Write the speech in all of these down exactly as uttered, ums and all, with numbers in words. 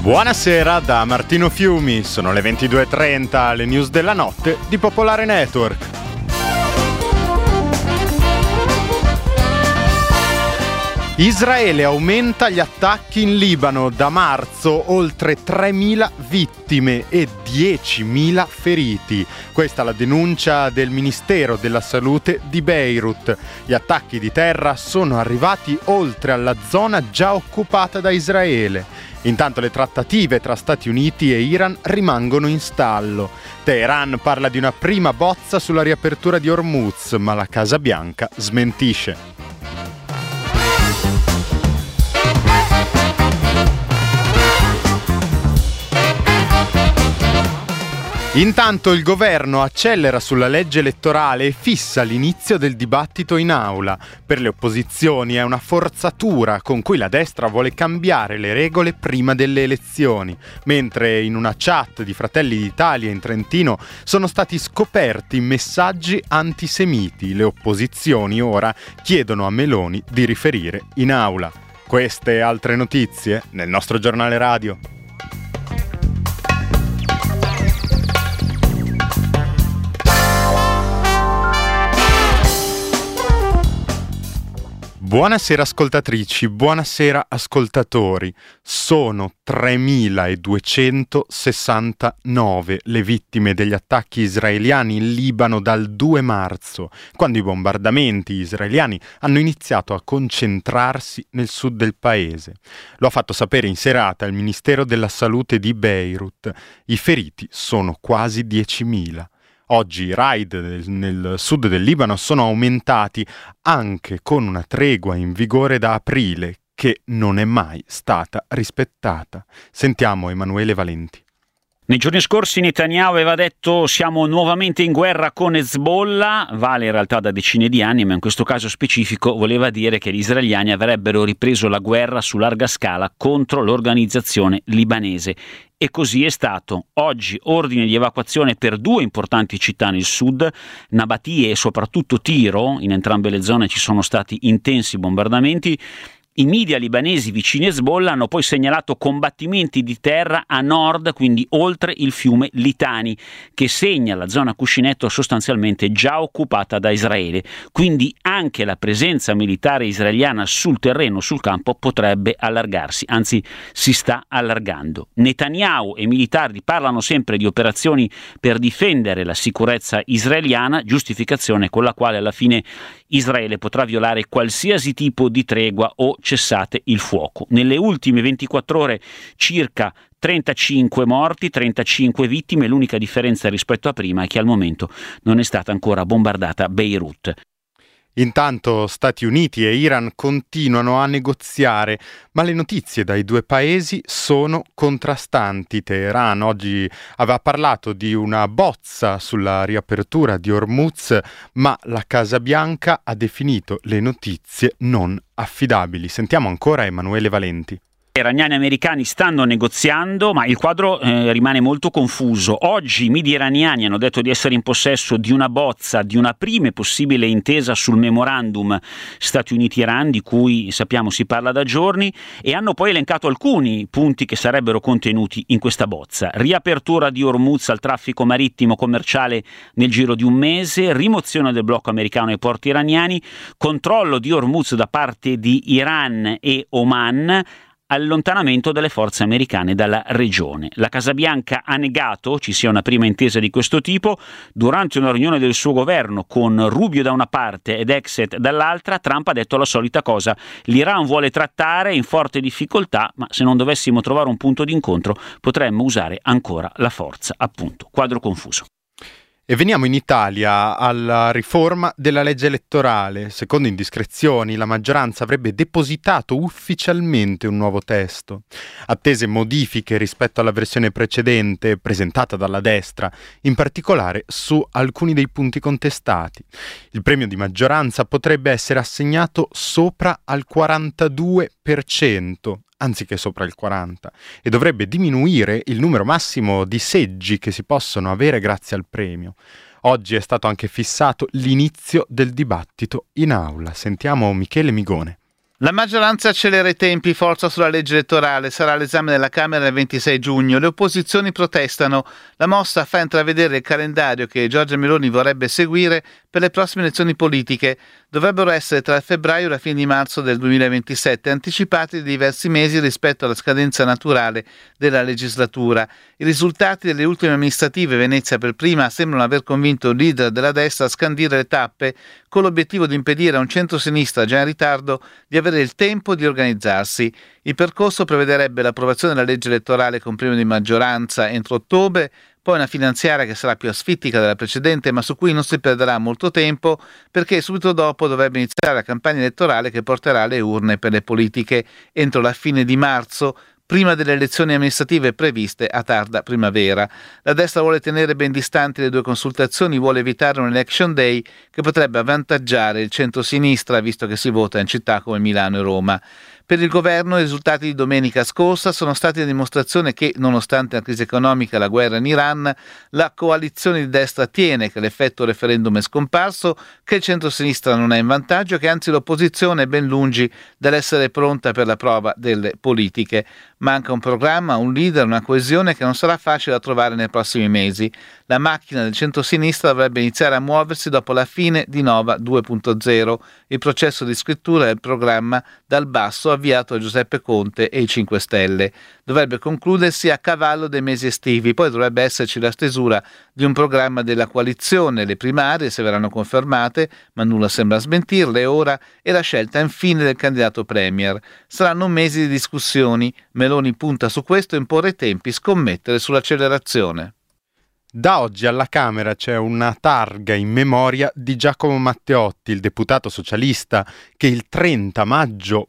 Buonasera da Martino Fiumi, sono le ventidue e trenta, le news della notte di Popolare Network. Israele aumenta gli attacchi in Libano, da marzo oltre tremila vittime e diecimila feriti. Questa è la denuncia del Ministero della Salute di Beirut. Gli attacchi di terra sono arrivati oltre alla zona già occupata da Israele. Intanto le trattative tra Stati Uniti e Iran rimangono in stallo. Teheran parla di una prima bozza sulla riapertura di Hormuz, ma la Casa Bianca smentisce. Intanto il governo accelera sulla legge elettorale e fissa l'inizio del dibattito in aula. Per le opposizioni è una forzatura con cui la destra vuole cambiare le regole prima delle elezioni, mentre in una chat di Fratelli d'Italia in Trentino sono stati scoperti messaggi antisemiti. Le opposizioni ora chiedono a Meloni di riferire in aula. Queste e altre notizie nel nostro giornale radio. Buonasera ascoltatrici, buonasera ascoltatori. Sono tremiladuecentosessantanove le vittime degli attacchi israeliani in Libano dal due marzo, quando i bombardamenti israeliani hanno iniziato a concentrarsi nel sud del paese. Lo ha fatto sapere in serata il Ministero della Salute di Beirut. I feriti sono quasi diecimila. Oggi i raid nel sud del Libano sono aumentati anche con una tregua in vigore da aprile che non è mai stata rispettata. Sentiamo Emanuele Valenti. Nei giorni scorsi Netanyahu aveva detto siamo nuovamente in guerra con Hezbollah, vale in realtà da decine di anni, ma in questo caso specifico voleva dire che gli israeliani avrebbero ripreso la guerra su larga scala contro l'organizzazione libanese. E così è stato. Oggi ordine di evacuazione per due importanti città nel sud, Nabatie e soprattutto Tiro, in entrambe le zone ci sono stati intensi bombardamenti. I media libanesi vicini a Hezbollah hanno poi segnalato combattimenti di terra a nord, quindi oltre il fiume Litani, che segna la zona cuscinetto sostanzialmente già occupata da Israele. Quindi anche la presenza militare israeliana sul terreno, sul campo, potrebbe allargarsi, anzi si sta allargando. Netanyahu e i militari parlano sempre di operazioni per difendere la sicurezza israeliana, giustificazione con la quale alla fine Israele potrà violare qualsiasi tipo di tregua o cessate il fuoco. Nelle ultime ventiquattro ore circa trentacinque morti, trentacinque vittime. L'unica differenza rispetto a prima è che al momento non è stata ancora bombardata Beirut. Intanto Stati Uniti e Iran continuano a negoziare, ma le notizie dai due paesi sono contrastanti. Teheran oggi aveva parlato di una bozza sulla riapertura di Hormuz, ma la Casa Bianca ha definito le notizie non affidabili. Sentiamo ancora Emanuele Valenti. I iraniani e americani stanno negoziando, ma il quadro eh, rimane molto confuso. Oggi i media iraniani hanno detto di essere in possesso di una bozza, di una prima possibile intesa sul memorandum Stati Uniti-Iran, di cui sappiamo si parla da giorni, e hanno poi elencato alcuni punti che sarebbero contenuti in questa bozza. Riapertura di Hormuz al traffico marittimo commerciale nel giro di un mese, rimozione del blocco americano ai porti iraniani, controllo di Hormuz da parte di Iran e Oman, allontanamento delle forze americane dalla regione. La Casa Bianca ha negato ci sia una prima intesa di questo tipo. Durante una riunione del suo governo con Rubio da una parte ed Exet dall'altra, Trump ha detto la solita cosa: l'Iran vuole trattare, in forte difficoltà, ma se non dovessimo trovare un punto d'incontro potremmo usare ancora la forza. Appunto, quadro confuso. E veniamo in Italia alla riforma della legge elettorale. Secondo indiscrezioni, la maggioranza avrebbe depositato ufficialmente un nuovo testo. Attese modifiche rispetto alla versione precedente presentata dalla destra, in particolare su alcuni dei punti contestati. Il premio di maggioranza potrebbe essere assegnato sopra al quarantadue per cento, anziché sopra il quaranta, e dovrebbe diminuire il numero massimo di seggi che si possono avere grazie al premio. Oggi è stato anche fissato l'inizio del dibattito in aula. Sentiamo Michele Migone. La maggioranza accelera i tempi, forza sulla legge elettorale, sarà all'esame della Camera il ventisei giugno. Le opposizioni protestano. La mossa fa intravedere il calendario che Giorgia Meloni vorrebbe seguire per le prossime elezioni politiche. Dovrebbero essere tra febbraio e la fine di marzo del duemilaventisette, anticipati di diversi mesi rispetto alla scadenza naturale della legislatura. I risultati delle ultime amministrative, Venezia per prima, sembrano aver convinto il leader della destra a scandire le tappe con l'obiettivo di impedire a un centro-sinistra già in ritardo di avere il tempo di organizzarsi. Il percorso prevederebbe l'approvazione della legge elettorale con premio di maggioranza entro ottobre, poi una finanziaria che sarà più asfittica della precedente, ma su cui non si perderà molto tempo, perché subito dopo dovrebbe iniziare la campagna elettorale che porterà alle urne per le politiche entro la fine di marzo, prima delle elezioni amministrative previste a tarda primavera. La destra vuole tenere ben distanti le due consultazioni, vuole evitare un election day che potrebbe avvantaggiare il centro-sinistra, visto che si vota in città come Milano e Roma. Per il governo i risultati di domenica scorsa sono stati la dimostrazione che, nonostante la crisi economica e la guerra in Iran, la coalizione di destra tiene, che l'effetto referendum è scomparso, che il centro-sinistra non è in vantaggio, che anzi l'opposizione è ben lungi dall'essere pronta per la prova delle politiche. Manca un programma, un leader, una coesione che non sarà facile da trovare nei prossimi mesi. La macchina del centro-sinistra dovrebbe iniziare a muoversi dopo la fine di Nova due punto zero, il processo di scrittura del programma dal basso avviato da Giuseppe Conte e i cinque Stelle. Dovrebbe concludersi a cavallo dei mesi estivi, poi dovrebbe esserci la stesura di un programma della coalizione, le primarie se verranno confermate, ma nulla sembra smentirle ora, e la scelta infine del candidato premier. Saranno mesi di discussioni. Meloni punta su questo, imporre tempi, scommettere sull'accelerazione. Da oggi alla Camera c'è una targa in memoria di Giacomo Matteotti, il deputato socialista che il trenta maggio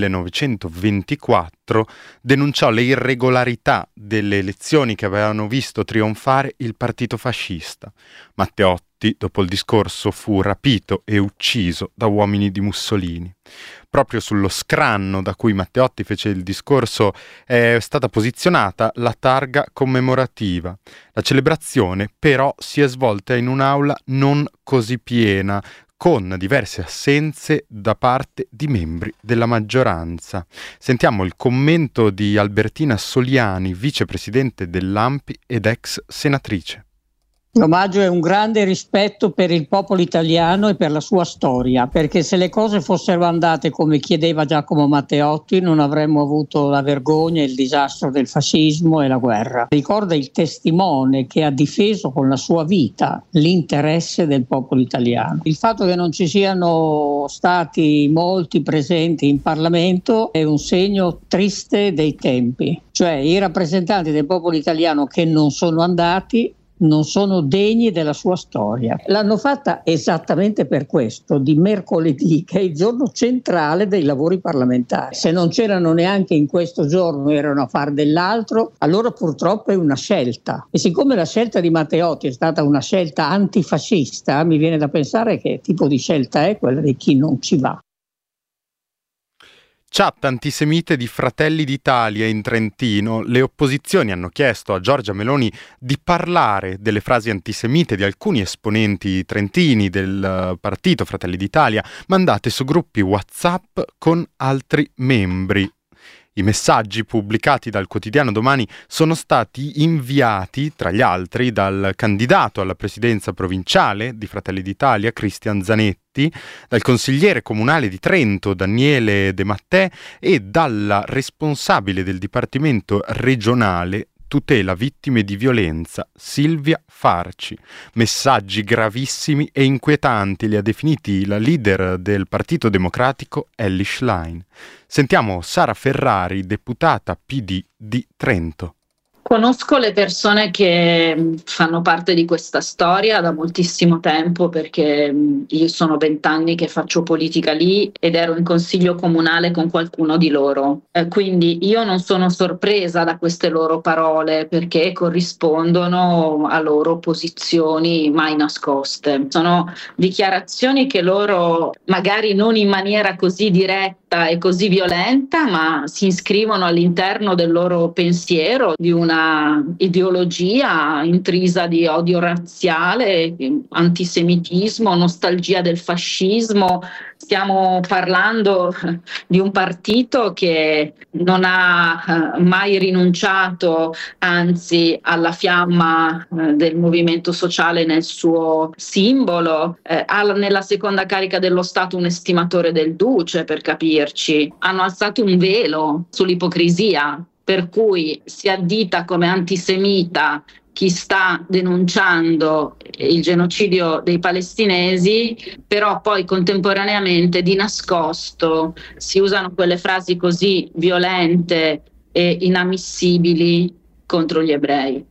millenovecentoventiquattro denunciò le irregolarità delle elezioni che avevano visto trionfare il partito fascista. Matteotti, dopo il discorso, fu rapito e ucciso da uomini di Mussolini. Proprio sullo scranno da cui Matteotti fece il discorso è stata posizionata la targa commemorativa. La celebrazione però si è svolta in un'aula non così piena, con diverse assenze da parte di membri della maggioranza. Sentiamo il commento di Albertina Soliani, vicepresidente dell'A M P I ed ex senatrice. L'omaggio è un grande rispetto per il popolo italiano e per la sua storia, perché se le cose fossero andate come chiedeva Giacomo Matteotti non avremmo avuto la vergogna e il disastro del fascismo e la guerra. Ricorda il testimone che ha difeso con la sua vita l'interesse del popolo italiano. Il fatto che non ci siano stati molti presenti in Parlamento è un segno triste dei tempi, cioè i rappresentanti del popolo italiano che non sono andati non sono degni della sua storia. L'hanno fatta esattamente per questo, di mercoledì, che è il giorno centrale dei lavori parlamentari. Se non c'erano neanche in questo giorno, erano a far dell'altro, allora purtroppo è una scelta. E siccome la scelta di Matteotti è stata una scelta antifascista, mi viene da pensare che tipo di scelta è quella di chi non ci va. Chat antisemite di Fratelli d'Italia in Trentino. Le opposizioni hanno chiesto a Giorgia Meloni di parlare delle frasi antisemite di alcuni esponenti trentini del partito Fratelli d'Italia mandate su gruppi WhatsApp con altri membri. I messaggi pubblicati dal quotidiano Domani sono stati inviati, tra gli altri, dal candidato alla presidenza provinciale di Fratelli d'Italia, Cristian Zanetti, dal consigliere comunale di Trento, Daniele De Mattè, e dalla responsabile del Dipartimento regionale tutela vittime di violenza, Silvia Farci. Messaggi gravissimi e inquietanti li ha definiti la leader del Partito Democratico, Elly Schlein. Sentiamo Sara Ferrari, deputata P D di Trento. Conosco le persone che fanno parte di questa storia da moltissimo tempo, perché io sono vent'anni che faccio politica lì ed ero in consiglio comunale con qualcuno di loro. Eh, quindi io non sono sorpresa da queste loro parole, perché corrispondono a loro posizioni mai nascoste. Sono dichiarazioni che loro, magari non in maniera così diretta e così violenta, ma si iscrivono all'interno del loro pensiero, di una una ideologia intrisa di odio razziale, antisemitismo, nostalgia del fascismo. Stiamo parlando di un partito che non ha mai rinunciato, anzi, alla fiamma del movimento sociale nel suo simbolo. Eh, ha nella seconda carica dello Stato un estimatore del duce, per capirci. Hanno alzato un velo sull'ipocrisia, per cui si addita come antisemita chi sta denunciando il genocidio dei palestinesi, però poi contemporaneamente di nascosto si usano quelle frasi così violente e inammissibili contro gli ebrei.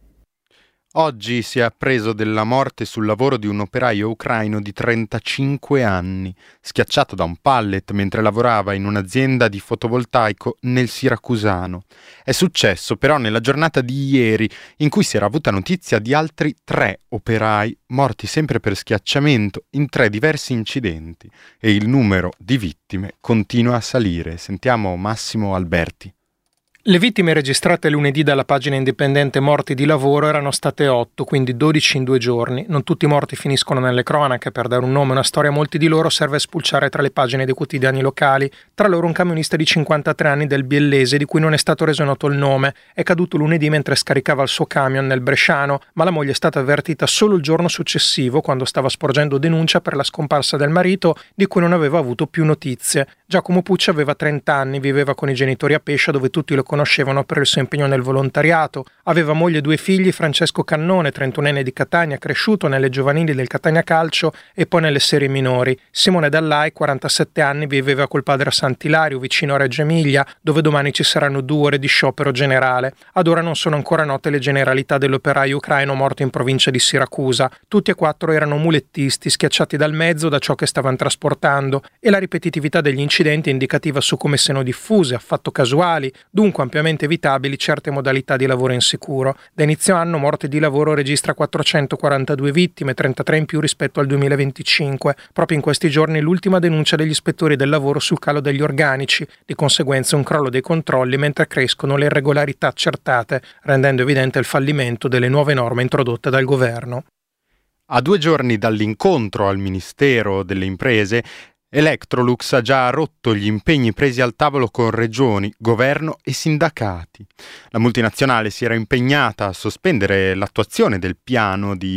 Oggi si è appreso della morte sul lavoro di un operaio ucraino di trentacinque anni, schiacciato da un pallet mentre lavorava in un'azienda di fotovoltaico nel Siracusano. È successo però nella giornata di ieri, in cui si era avuta notizia di altri tre operai morti sempre per schiacciamento in tre diversi incidenti, e il numero di vittime continua a salire. Sentiamo Massimo Alberti. Le vittime registrate lunedì dalla pagina indipendente Morti di lavoro erano state otto, quindi dodici in due giorni. Non tutti i morti finiscono nelle cronache. Per dare un nome e una storia a molti di loro serve spulciare tra le pagine dei quotidiani locali. Tra loro un camionista di cinquantatré anni del Biellese, di cui non è stato reso noto il nome. È caduto lunedì mentre scaricava il suo camion nel Bresciano, ma la moglie è stata avvertita solo il giorno successivo, quando stava sporgendo denuncia per la scomparsa del marito, di cui non aveva avuto più notizie. Giacomo Pucci aveva trenta anni, viveva con i genitori a Pescia, dove tutti lo conoscevano per il suo impegno nel volontariato. Aveva moglie e due figli, Francesco Cannone, trentunenne di Catania, cresciuto nelle giovanili del Catania Calcio e poi nelle serie minori. Simone Dallai, quarantasette anni, viveva col padre a Sant'Ilario, vicino a Reggio Emilia, dove domani ci saranno due ore di sciopero generale. Ad ora non sono ancora note le generalità dell'operaio ucraino morto in provincia di Siracusa. Tutti e quattro erano mulettisti, schiacciati dal mezzo da ciò che stavano trasportando, e la ripetitività degli incidenti è indicativa su come siano diffuse, affatto casuali, dunque ampiamente evitabili certe modalità di lavoro insicuro. Da inizio anno Morte di lavoro registra quattrocentoquarantadue vittime, trentatré in più rispetto al duemilaventicinque. Proprio in questi giorni l'ultima denuncia degli ispettori del lavoro sul calo degli organici, di conseguenza un crollo dei controlli mentre crescono le irregolarità accertate, rendendo evidente il fallimento delle nuove norme introdotte dal governo. A due giorni dall'incontro al Ministero delle Imprese, Electrolux ha già rotto gli impegni presi al tavolo con regioni, governo e sindacati. La multinazionale si era impegnata a sospendere l'attuazione del piano di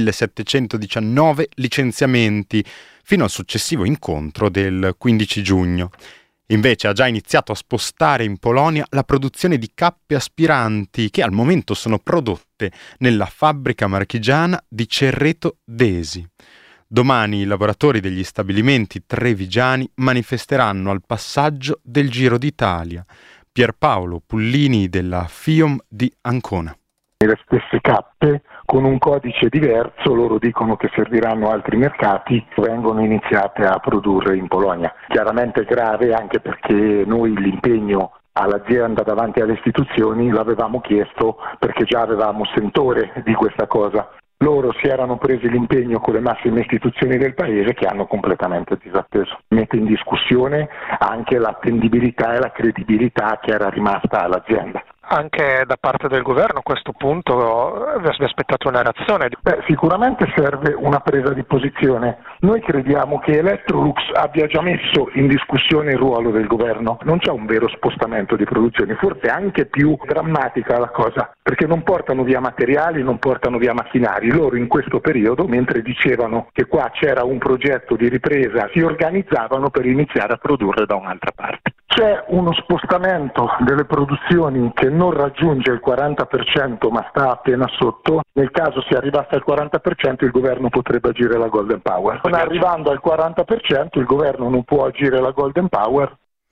millesettecentodiciannove licenziamenti fino al successivo incontro del quindici giugno. Invece ha già iniziato a spostare in Polonia la produzione di cappe aspiranti che al momento sono prodotte nella fabbrica marchigiana di Cerreto d'Esi. Domani i lavoratori degli stabilimenti trevigiani manifesteranno al passaggio del Giro d'Italia. Pierpaolo Pullini della FIOM di Ancona. Le stesse cappe con un codice diverso, loro dicono che serviranno altri mercati, vengono iniziate a produrre in Polonia. Chiaramente grave anche perché noi l'impegno all'azienda davanti alle istituzioni l'avevamo chiesto perché già avevamo sentore di questa cosa. Loro si erano presi l'impegno con le massime istituzioni del paese che hanno completamente disatteso. Mette in discussione anche l'attendibilità e la credibilità che era rimasta all'azienda. Anche da parte del governo a questo punto vi aspettate una reazione? Beh, sicuramente serve una presa di posizione. Noi crediamo che Electrolux abbia già messo in discussione il ruolo del governo. Non c'è un vero spostamento di produzione, forse anche più drammatica la cosa, perché non portano via materiali, non portano via macchinari. Loro in questo periodo, mentre dicevano che qua c'era un progetto di ripresa, si organizzavano per iniziare a produrre da un'altra parte. C'è uno spostamento delle produzioni che non raggiunge il quaranta per cento ma sta appena sotto. Nel caso si arrivasse al quaranta per cento il governo potrebbe agire la Golden Power. Non arrivando al quaranta per cento il governo non può agire la Golden Power.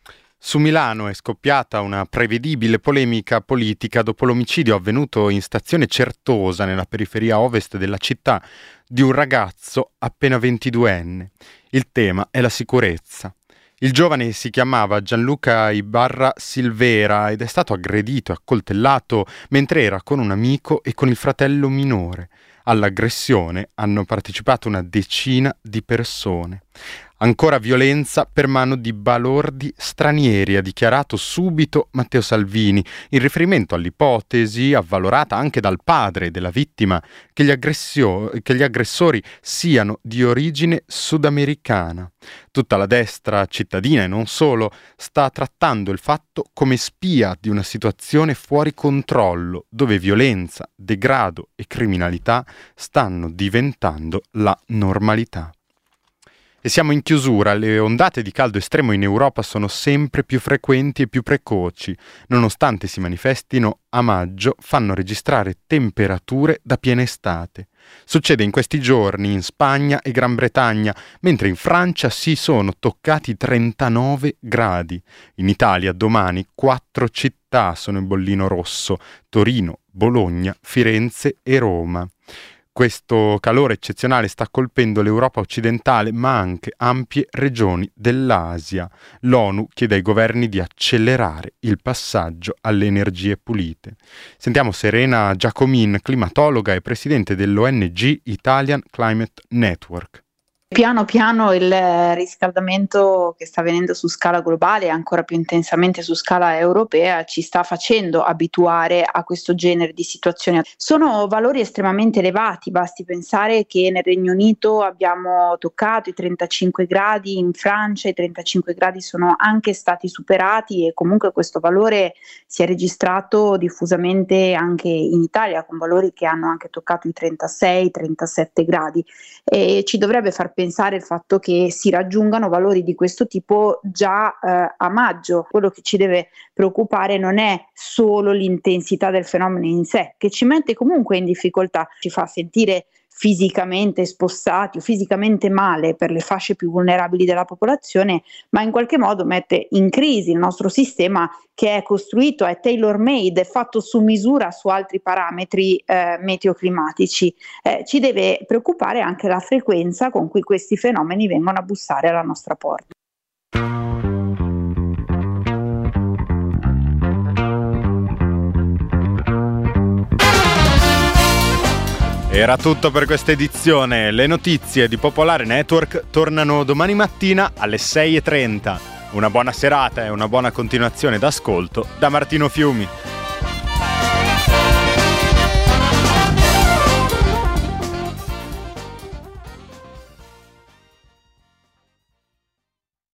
Su Milano è scoppiata una prevedibile polemica politica dopo l'omicidio avvenuto in stazione Certosa, nella periferia ovest della città, di un ragazzo appena ventiduenne. Il tema è la sicurezza. Il giovane si chiamava Gianluca Ibarra Silvera ed è stato aggredito e accoltellato mentre era con un amico e con il fratello minore. All'aggressione hanno partecipato una decina di persone. Ancora violenza per mano di balordi stranieri, ha dichiarato subito Matteo Salvini, in riferimento all'ipotesi, avvalorata anche dal padre della vittima, che gli, aggressio- che gli aggressori siano di origine sudamericana. Tutta la destra cittadina e non solo sta trattando il fatto come spia di una situazione fuori controllo, dove violenza, degrado e criminalità stanno diventando la normalità. E siamo in chiusura, le ondate di caldo estremo in Europa sono sempre più frequenti e più precoci, nonostante si manifestino a maggio, fanno registrare temperature da piena estate. Succede in questi giorni in Spagna e Gran Bretagna, mentre in Francia si sono toccati i trentanove gradi. In Italia domani quattro città sono in bollino rosso: Torino, Bologna, Firenze e Roma. Questo calore eccezionale sta colpendo l'Europa occidentale, ma anche ampie regioni dell'Asia. L'ONU chiede ai governi di accelerare il passaggio alle energie pulite. Sentiamo Serena Giacomin, climatologa e presidente dell'O N G Italian Climate Network. Piano piano il riscaldamento che sta avvenendo su scala globale e ancora più intensamente su scala europea ci sta facendo abituare a questo genere di situazioni. Sono valori estremamente elevati, basti pensare che nel Regno Unito abbiamo toccato i trentacinque gradi, in Francia i trentacinque gradi sono anche stati superati e comunque questo valore si è registrato diffusamente anche in Italia, con valori che hanno anche toccato i trentasei trentasette gradi, e ci dovrebbe far pensare il fatto che si raggiungano valori di questo tipo già eh, a maggio. Quello che ci deve preoccupare non è solo l'intensità del fenomeno in sé, che ci mette comunque in difficoltà, ci fa sentire fisicamente spostati o fisicamente male per le fasce più vulnerabili della popolazione, ma in qualche modo mette in crisi il nostro sistema, che è costruito, è tailor made, è fatto su misura su altri parametri eh, meteoclimatici. Eh, ci deve preoccupare anche la frequenza con cui questi fenomeni vengono a bussare alla nostra porta. Era tutto per questa edizione. Le notizie di Popolare Network tornano domani mattina alle sei e trenta. Una buona serata e una buona continuazione d'ascolto da Martino Fiumi.